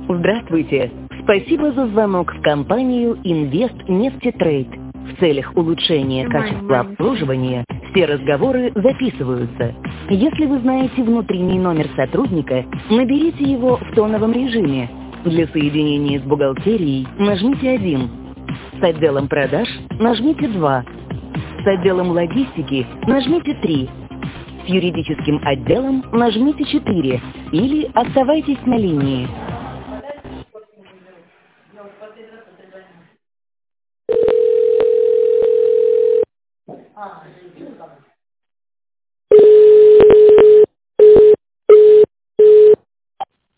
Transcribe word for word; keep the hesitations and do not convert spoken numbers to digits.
Здравствуйте! Спасибо за звонок в компанию Инвест Нефтетрейд. В целях улучшения качества обслуживания все разговоры записываются. Если вы знаете внутренний номер сотрудника, наберите его в тоновом режиме. Для соединения с бухгалтерией нажмите один. С отделом продаж нажмите два. С отделом логистики нажмите три. С юридическим отделом нажмите четыре. Или оставайтесь на линии.